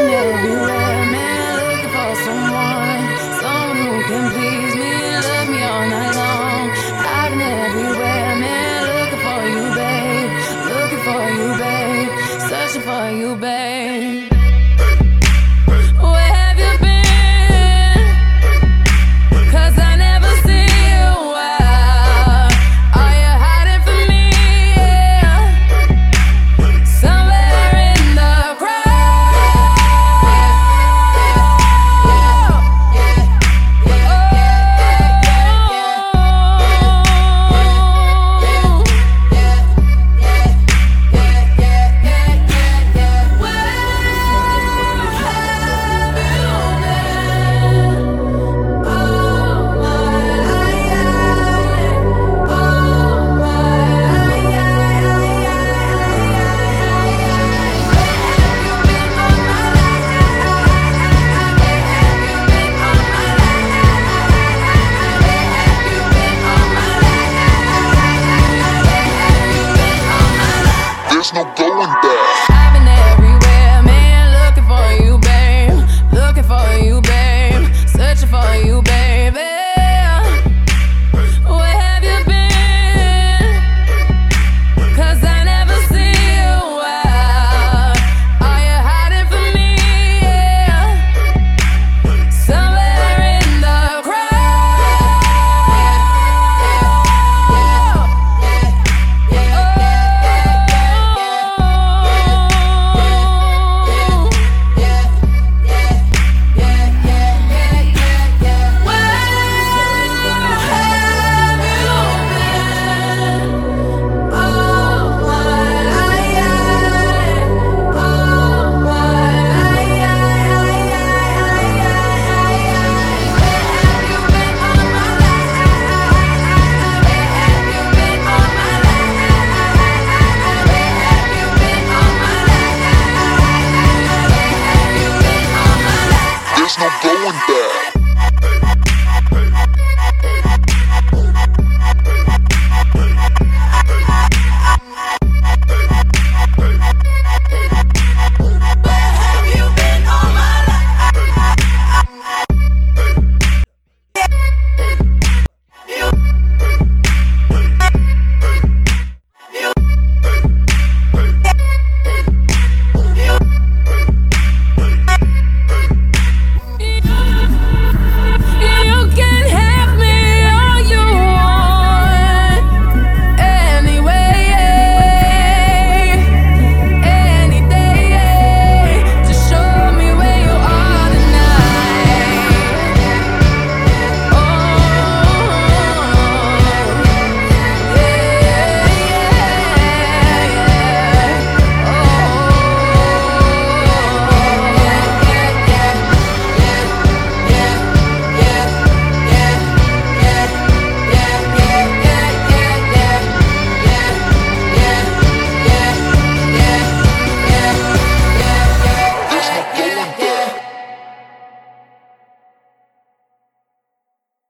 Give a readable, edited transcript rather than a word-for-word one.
been everywhere, man, looking for someone who can please me, love me all night long. I've been everywhere, man, looking for you, babe, searching for you, babe. Where have you been? 'Cause I never see you. Are you hiding from me? Yeah. Somewhere in the crowd. There's no going back. I've been everywhere, man, looking for you, babe, looking for you, babe, searching for you, baby. Where have you been? 'Cause I never see you. Are you hiding from me? Yeah. Somewhere in the There's no going back.